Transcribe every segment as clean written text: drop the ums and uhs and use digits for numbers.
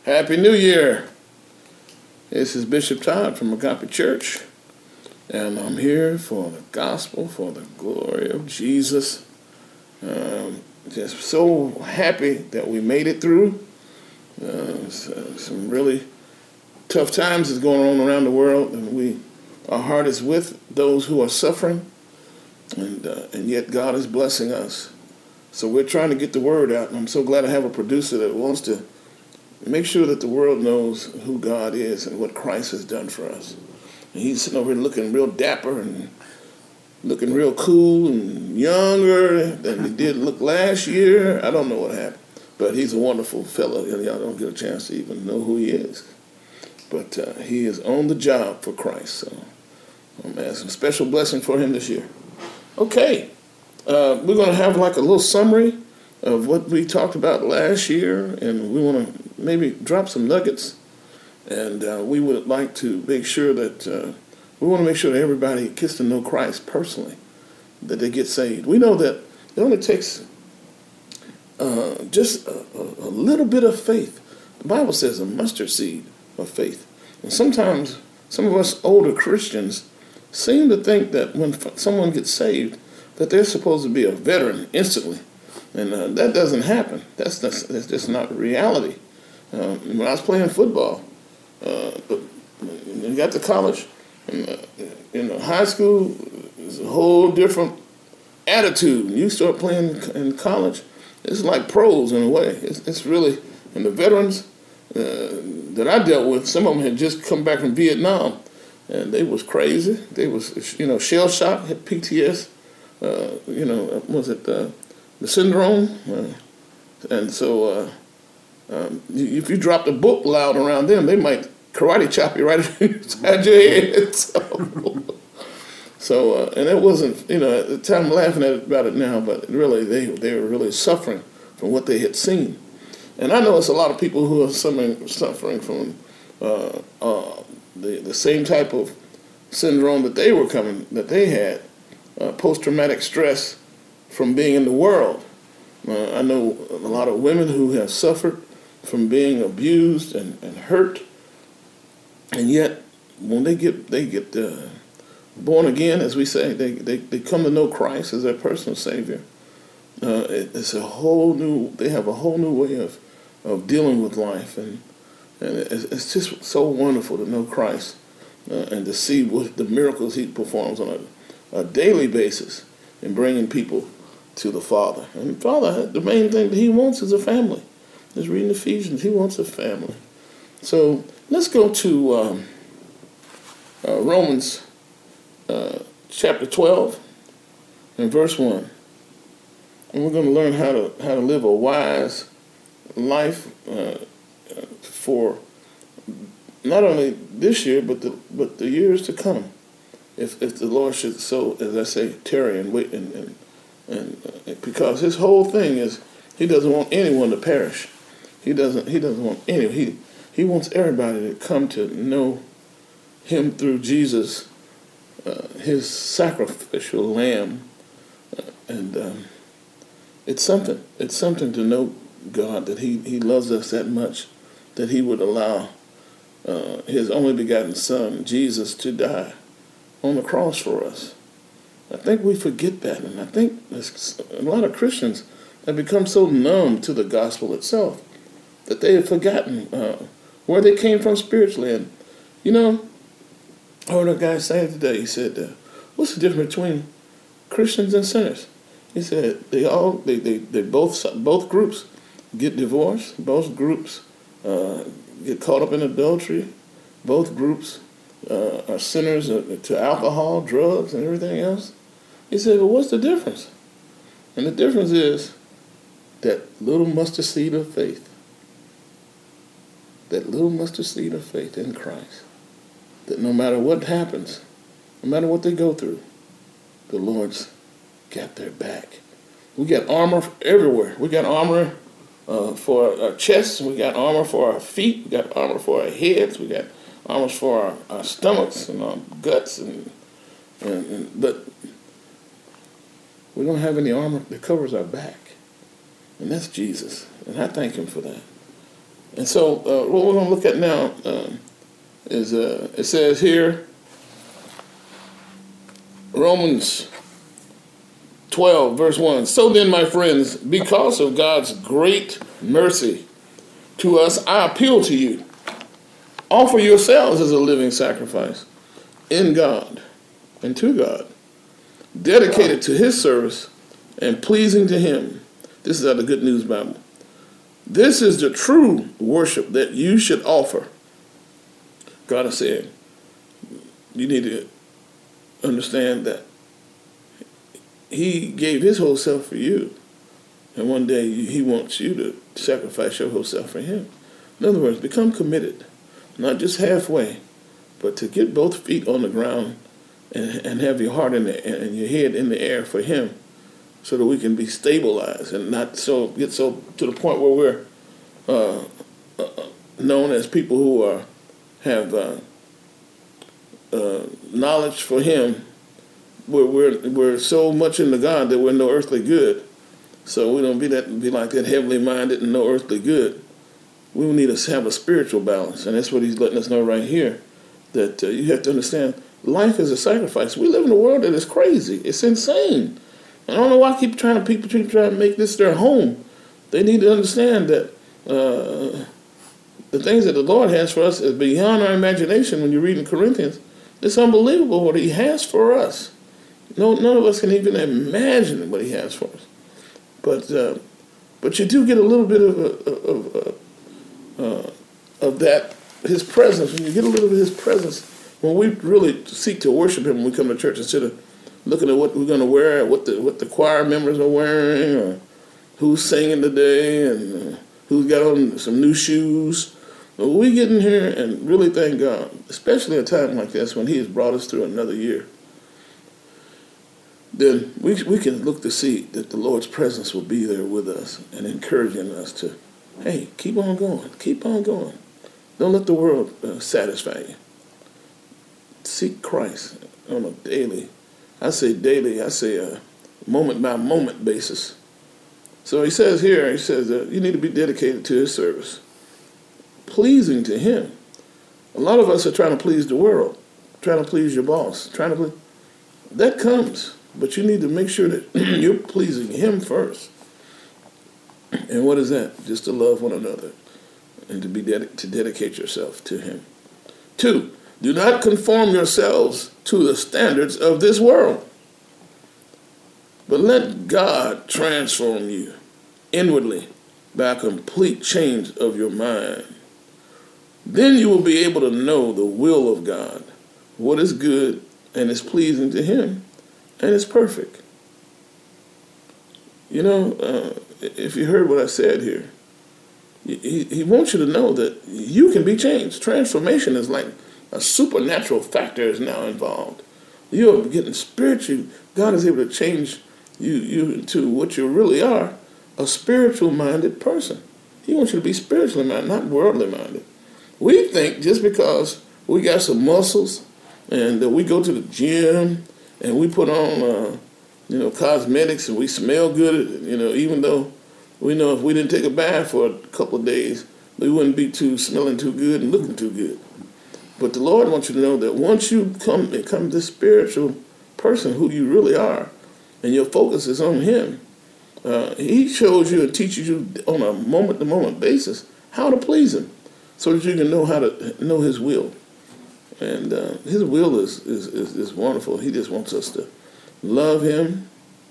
Happy New Year. This is Bishop Todd from Agape Church, and I'm here for the gospel, for the glory of Jesus. Just so happy that we made it through. Some really tough times is going on around the world, and our heart is with those who are suffering, and yet God is blessing us. So we're trying to get the word out, and I'm so glad I have a producer that wants to make sure that the world knows who God is and what Christ has done for us. And he's sitting over here looking real dapper and looking real cool and younger than he did look last year. I don't know what happened, but he's a wonderful fellow, and y'all don't get a chance to even know who he is. But he is on the job for Christ, so I'm asking a special blessing for him this year. Okay, we're going to have like a little summary of what we talked about last year, and we want to maybe drop some nuggets, and we would like to make sure that everybody gets to know Christ personally, that they get saved. We know that it only takes just a little bit of faith. The Bible says a mustard seed of faith. And sometimes some of us older Christians seem to think that when someone gets saved, that they're supposed to be a veteran instantly. And that doesn't happen. That's just not reality. When I was playing football, you got to college, and high school is a whole different attitude. You start playing in college, it's like pros in a way. It's really, and the veterans that I dealt with, some of them had just come back from Vietnam, and they was crazy. They was, shell shock, had PTS, the syndrome, and so if you dropped a book loud around them, they might karate chop you right inside your head. So and it wasn't, at the time I'm laughing about it now, but really they were really suffering from what they had seen. And I know it's a lot of people who are suffering from the same type of syndrome that they had, post-traumatic stress from being in the world. I know a lot of women who have suffered from being abused and hurt, and yet when they get born again, as we say, they come to know Christ as their personal Savior. They have a whole new way of dealing with life, and it's just so wonderful to know Christ and to see what the miracles he performs on a daily basis in bringing people to the Father. And Father, the main thing that he wants is a family. Just reading Ephesians, he wants a family. So let's go to Romans chapter 12 and verse 1. And we're going to learn how to live a wise life for not only this year, but the years to come. If the Lord should, so as I say, tarry and wait, and because his whole thing is he doesn't want anyone to perish. He doesn't want anyone. He wants everybody to come to know him through Jesus, his sacrificial lamb, and it's something. It's something to know God, that he loves us that much, that he would allow his only begotten Son, Jesus, to die on the cross for us. I think we forget that, and I think a lot of Christians have become so numb to the gospel itself that they have forgotten where they came from spiritually. And I heard a guy saying today, he said, "What's the difference between Christians and sinners?" He said both groups get divorced, both groups get caught up in adultery, both groups are sinners to alcohol, drugs, and everything else. He said, "Well, what's the difference?" And the difference is that little mustard seed of faith. That little mustard seed of faith in Christ. That no matter what happens, no matter what they go through, the Lord's got their back. We got armor everywhere. We got armor for our chests. We got armor for our feet. We got armor for our heads. We got armor for our stomachs and our guts. But we don't have any armor that covers our back. And that's Jesus. And I thank him for that. And so what we're going to look at now is it says here, Romans 12, verse 1. So then, my friends, because of God's great mercy to us, I appeal to you. Offer yourselves as a living sacrifice in God and to God, dedicated to his service and pleasing to him. This is out of the Good News Bible. This is the true worship that you should offer. God is saying, you need to understand that he gave his whole self for you. And one day he wants you to sacrifice your whole self for him. In other words, become committed, not just halfway, but to get both feet on the ground and have your heart in the, and your head in the air for him, so that we can be stabilized and not get so to the point where we're known as people who have knowledge for him. We're so much into God that we're no earthly good. So we don't be like that heavenly minded and no earthly good. We need to have a spiritual balance, and that's what he's letting us know right here. That you have to understand, life is a sacrifice. We live in a world that is crazy. It's insane. I don't know why people keep trying to make this their home. They need to understand that the things that the Lord has for us is beyond our imagination. When you read in Corinthians, it's unbelievable what he has for us. None of us can even imagine what he has for us. But you do get a little bit of that, his presence. When you get a little bit of his presence, when we really seek to worship him when we come to church, instead of looking at what we're going to wear, what the choir members are wearing, or who's singing today, and who's got on some new shoes. But we get in here and really thank God, especially at a time like this when he has brought us through another year. Then we can look to see that the Lord's presence will be there with us and encouraging us to, hey, keep on going, keep on going. Don't let the world satisfy you. Seek Christ on a daily, I say a moment-by-moment basis. So he says here, that you need to be dedicated to his service, pleasing to him. A lot of us are trying to please the world, trying to please your boss, that comes. But you need to make sure that you're pleasing him first. And what is that? Just to love one another and to dedicate yourself to him. 2, do not conform yourselves to the standards of this world, but let God transform you inwardly by a complete change of your mind. Then you will be able to know the will of God, what is good and is pleasing to him, and it's perfect. If you heard what I said here, he wants you to know that you can be changed. Transformation is like a supernatural factor is now involved. You're getting spiritual. God is able to change you into what you really are, a spiritual-minded person. He wants you to be spiritually minded, not worldly minded. We think just because we got some muscles and we go to the gym and we put on, cosmetics and we smell good, even though we know if we didn't take a bath for a couple of days, we wouldn't be smelling too good and looking too good. But the Lord wants you to know that once you become this spiritual person who you really are, and your focus is on him, he shows you and teaches you on a moment-to-moment basis how to please him, so that you can know how to know his will. And his will is wonderful. He just wants us to love him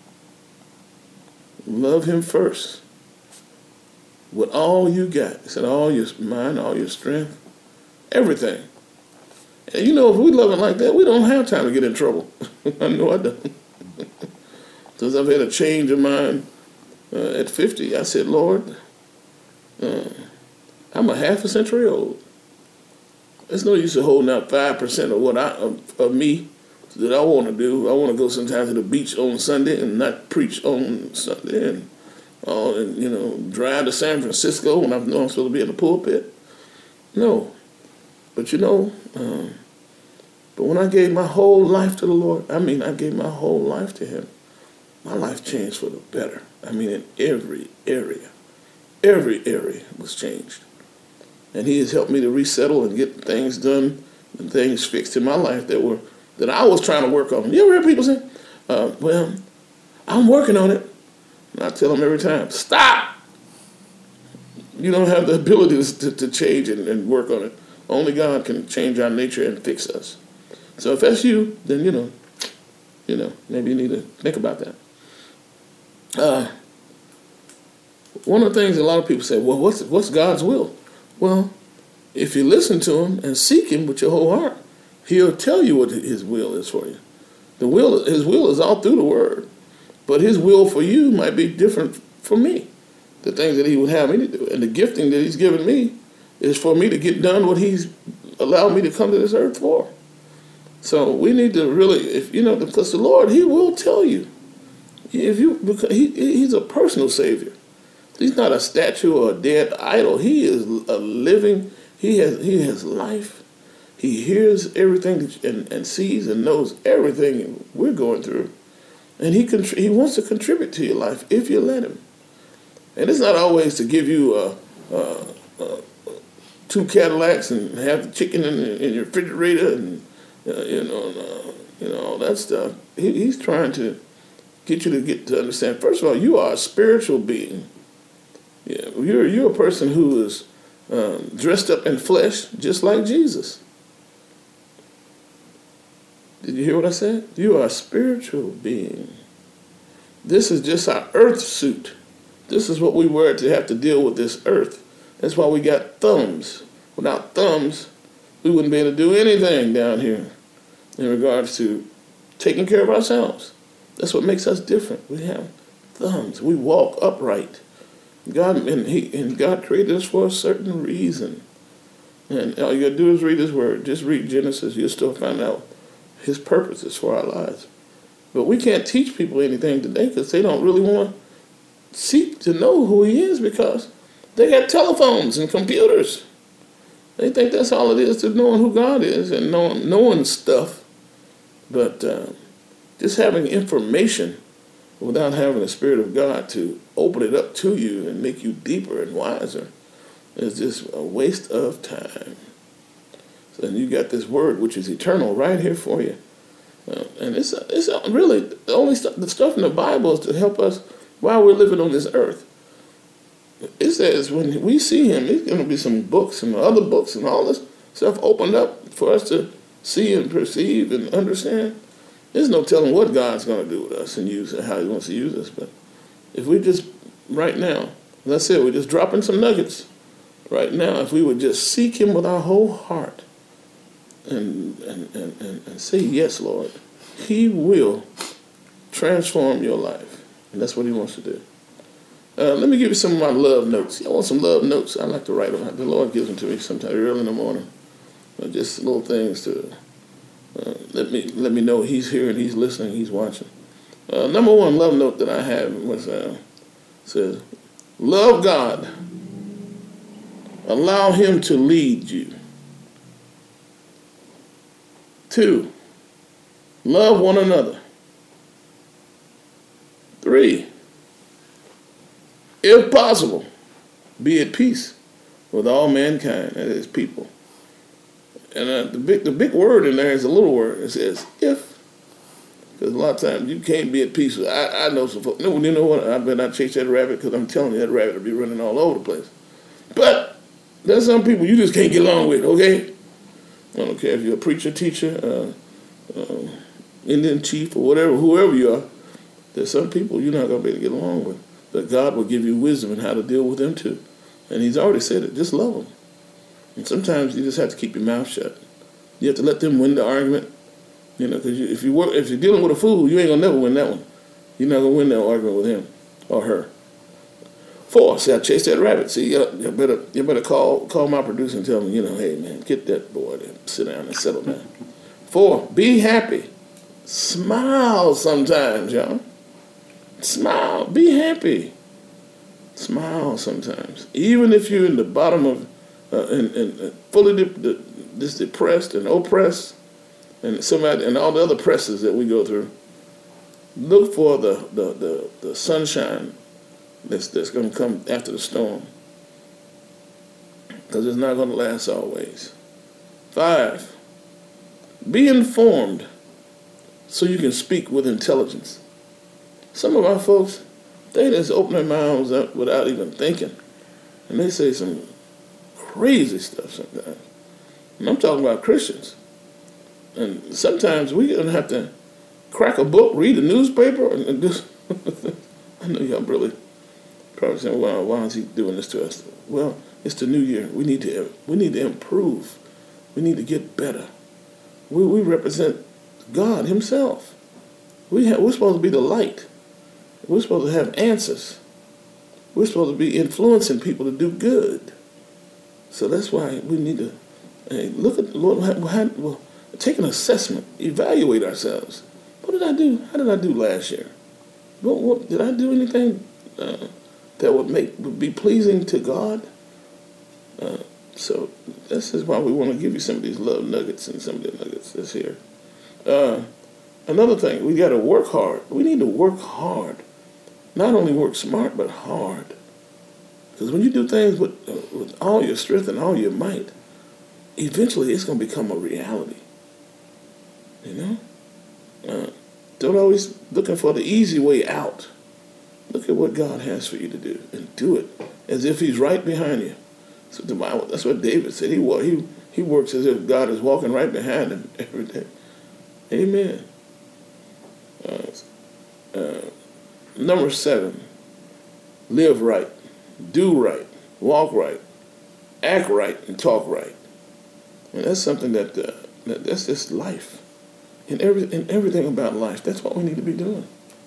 first with all you got. He said all your mind, all your strength, everything. And if we love it like that, we don't have time to get in trouble. I know I don't. Since I've had a change of mind at 50, I said, Lord, I'm a half a century old. There's no use of holding out 5% of me that I want to do. I want to go sometimes to the beach on Sunday and not preach on Sunday, and drive to San Francisco when I know I'm supposed to be in the pulpit. No, but but when I gave my whole life to the Lord, I gave my whole life to him. My life changed for the better. In every area was changed. And he has helped me to resettle and get things done and things fixed in my life that I was trying to work on. You ever hear people say, well, I'm working on it. And I tell them every time, stop. You don't have the ability to change and work on it. Only God can change our nature and fix us. So if that's you, then, maybe you need to think about that. One of the things a lot of people say, well, what's God's will? Well, if you listen to him and seek him with your whole heart, he'll tell you what his will is for you. His will is all through the word. But his will for you might be different from me. The things that he would have me to do. And the gifting that he's given me is for me to get done what he's allowed me to come to this earth for. So we need to really, because the Lord, he will tell you. Because he's a personal Savior. He's not a statue or a dead idol. He is a living, he has life. He hears everything and sees and knows everything we're going through. And he wants to contribute to your life if you let him. And it's not always to give you 2 Cadillacs and have the chicken in your refrigerator and all that stuff. He's trying to get you to understand. First of all, you are a spiritual being. Yeah, you're a person who is dressed up in flesh, just like Jesus. Did you hear what I said? You are a spiritual being. This is just our earth suit. This is what we wear to have to deal with this earth. That's why we got thumbs. Without thumbs, we wouldn't be able to do anything down here in regards to taking care of ourselves. That's what makes us different. We have thumbs. We walk upright. God created us for a certain reason. And all you got to do is read his word. Just read Genesis. You'll still find out his purposes for our lives. But we can't teach people anything today because they don't really want to seek to know who he is because they got telephones and computers. They think that's all it is to knowing who God is and knowing stuff. But just having information without having the Spirit of God to open it up to you and make you deeper and wiser is just a waste of time. So you got this word which is eternal right here for you. And it's really the stuff in the Bible is to help us while we're living on this earth. It says when we see him, there's going to be some books and other books and all this stuff opened up for us to see and perceive and understand. There's no telling what God's going to do with us and use it, how he wants to use us. But if we just, right now, as I said, we're just dropping some nuggets. Right now, if we would just seek him with our whole heart and say, yes, Lord, he will transform your life. And that's what he wants to do. Let me give you some of my love notes. I want some love notes. I like to write them. The Lord gives them to me sometimes early in the morning. Just little things to let me know he's here and he's listening, he's watching. Number one love note that I have was says, love God. Allow him to lead you. 2, love one another. 3, if possible, be at peace with all mankind, that is people. And the big word in there is a little word. It says if. Because a lot of times you can't be at peace with, I know some folks, you know what, I better not chase that rabbit because I'm telling you that rabbit will be running all over the place. But there's some people you just can't get along with, okay? I don't care if you're a preacher, teacher, Indian chief or whatever, whoever you are, there's some people you're not going to be able to get along with. But God will give you wisdom in how to deal with them too. And he's already said it, just love them. And sometimes you just have to keep your mouth shut. You have to let them win the argument. Because if you're dealing with a fool, you ain't going to never win that one. You're not going to win that argument with him or her. 4, see, I chased that rabbit. See, you better call my producer and tell him, hey, man, get that boy to sit down and settle down. 4, be happy. Smile sometimes, y'all. Smile. Be happy. Smile sometimes. Even if you're in the bottom of, and fully depressed and oppressed, and somebody and all the other presses that we go through, look for the sunshine that's going to come after the storm. because it's not going to last always. 5, be informed so you can speak with intelligence. Some of our folks, they just open their mouths up without even thinking. And they say some crazy stuff sometimes. And I'm talking about Christians. And sometimes we're going to have to crack a book, read a newspaper, and just, I know y'all really probably saying, well, why is he doing this to us? Well, it's the new year. We need to improve. We need to get better. We represent God himself. We're supposed to be the light. We're supposed to have answers. We're supposed to be influencing people to do good. So that's why we need to look at the Lord. Take an assessment, evaluate ourselves. What did I do? How did I do last year? What did I do anything that would be pleasing to God? So this is why we want to give you some of these love nuggets and some of the nuggets that's here. Another thing, we got to work hard. We need to work hard. Not only work smart, but hard. Because when you do things with all your strength and all your might, eventually it's going to become a reality. You know? Don't always looking for the easy way out. Look at what God has for you to do and do it as if he's right behind you. So the Bible, that's what David said. He works as if God is walking right behind him every day. Amen. Number 7, live right, do right, walk right, act right, and talk right. And that's something that's just life. In everything about life, that's what we need to be doing.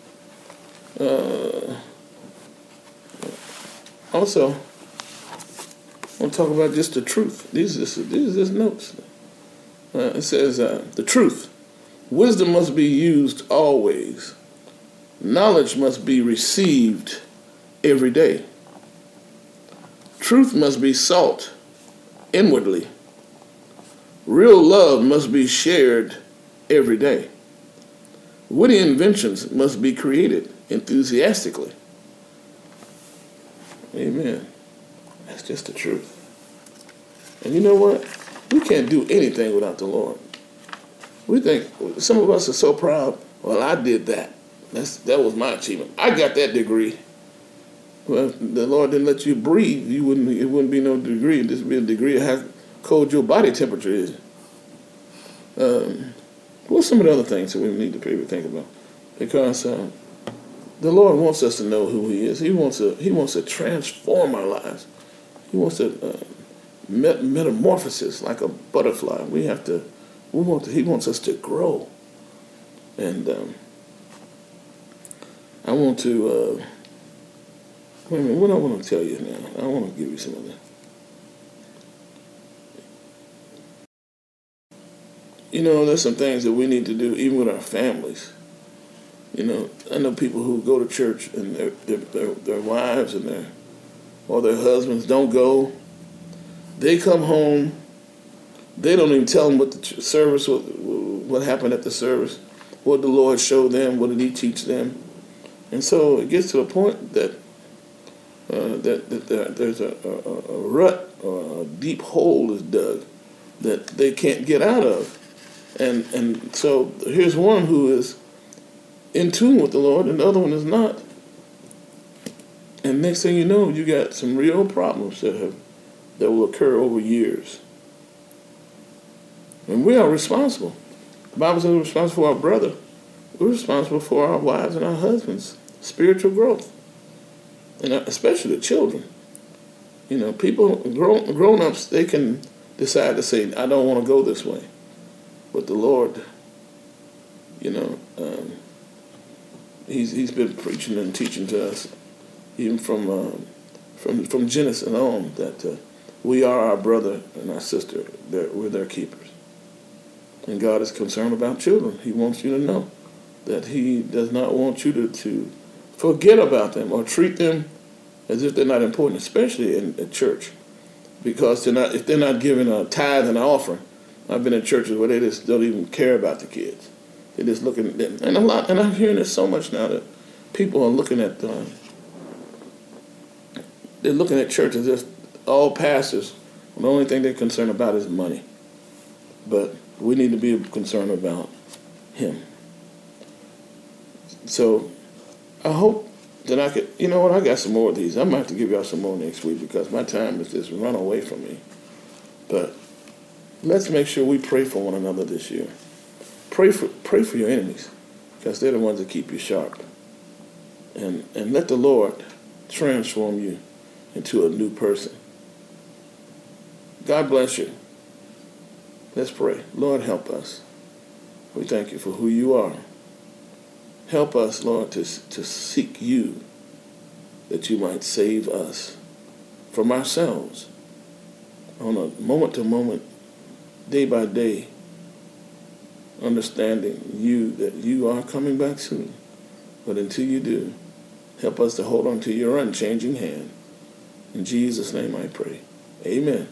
Also, I want to talk about just the truth. These are just notes. It says, the truth. Wisdom must be used always. Knowledge must be received every day. Truth must be sought inwardly. Real love must be shared every day. Witty inventions must be created enthusiastically. Amen. That's just the truth. And you know what? We can't do anything without the Lord. We think, some of us are so proud, well, I did that. That was my achievement. I got that degree. Well, if the Lord didn't let you breathe, it wouldn't be no degree. It'd just be a degree of how cold your body temperature is. What's some of the other things that we need to people think about? Because the Lord wants us to know who he is. He wants to transform our lives. He wants to metamorphosis like a butterfly. He wants us to grow. And I want to, wait a minute, what I want to tell you now? I want to give you some of that. You know, there's some things that we need to do even with our families. You know, I know people who go to church and their wives and their husbands don't go. They come home. They don't even tell them what the service, what happened at the service, what the Lord showed them, what did he teach them. And so it gets to a point that there's a rut or a deep hole is dug that they can't get out of. And so here's one who is in tune with the Lord and the other one is not. And next thing you know, you got some real problems that will occur over years. And we are responsible. The Bible says we're responsible for our brother. We're responsible for our wives and our husbands' spiritual growth. And especially the children. You know, people, grown-ups, they can decide to say, I don't want to go this way. But the Lord, you know, he's been preaching and teaching to us, even from Genesis on, that we are our brother and our sister. We're their keepers. And God is concerned about children. He wants you to know that he does not want you to forget about them or treat them as if they're not important, especially in church, because if they're not giving a tithe and an offering. I've been in churches where they just don't even care about the kids. They're just looking at them. And I'm hearing this so much now that people are looking at, they're looking at churches as all pastors The only thing they're concerned about is money. But we need to be concerned about him. So I hope that I could, you know what, I got some more of these. I might have to give y'all some more next week because my time has just run away from me. But let's make sure we pray for one another this year. Pray for your enemies because they're the ones that keep you sharp. And let the Lord transform you into a new person. God bless you. Let's pray. Lord, help us. We thank you for who you are. Help us, Lord, to seek you that you might save us from ourselves on a moment-to-moment, day-by-day, understanding you that you are coming back soon. But until you do, help us to hold on to your unchanging hand. In Jesus' name I pray. Amen.